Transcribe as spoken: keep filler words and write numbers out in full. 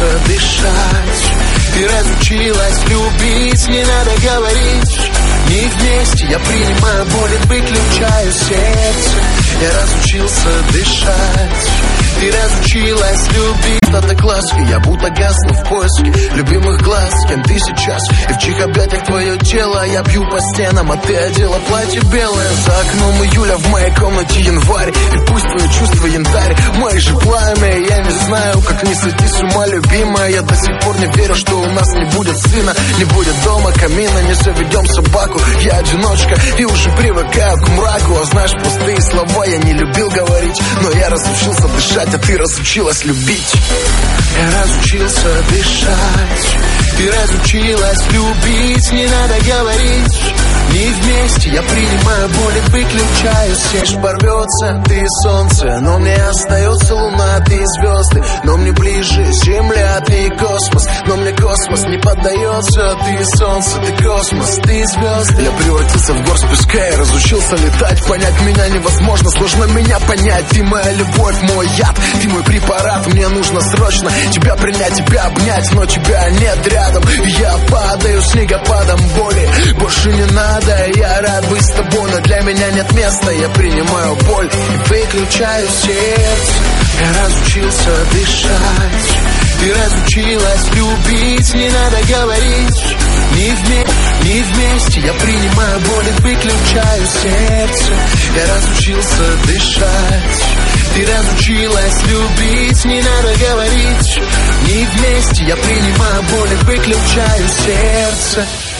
разучился дышать, ты разучилась любить, не надо говорить. Не вместе, я принимаю боль и выключаю сердце. Я разучился дышать, ты разучилась любить. Остаток ласки, я будто гасну в поиске любимых глаз. Кем ты сейчас и в чьих объятиях твое тело? Я бью по стенам, а ты одела платье белое. За окном июля, в моей комнате январь. И пусть твои чувства янтарь, мои же пламя. Я не знаю, как не сойти с ума, любимая. Я до сих пор не верю, что у нас не будет сына, не будет дома, камина, не заведем собаку. Я одиночка и уже привыкаю к мраку. А знаешь, пустые слова я не любил говорить, но я разучился дышать, а ты разучилась любить. Я разучился дышать, ты разучилась любить, не надо говорить. Не вместе, я принимаю боль и выключаю свет. Порвется, ты солнце, но мне остается луна, ты звезды. Но мне ближе земля, ты космос. Но мне космос не поддается, ты солнце, ты космос, ты звезды. Я превратился в горсть песка и разучился летать. Понять меня невозможно, сложно меня понять. Ты моя любовь, мой яд, ты мой препарат. Мне нужно срочно тебя принять, тебя обнять, но тебя нет рядом. Я падаю снегопадом боли, больше не надо. Я рад быть с тобой, но для меня нет места. Я принимаю боль и выключаю сердце. Я разучился дышать, ты разучилась любить, не надо говорить. Не вместе, не вместе, я принимаю боль и выключаю сердце. Я разучился дышать, ты разучилась любить, не надо говорить. Не вместе, я принимаю боль и выключаю сердце.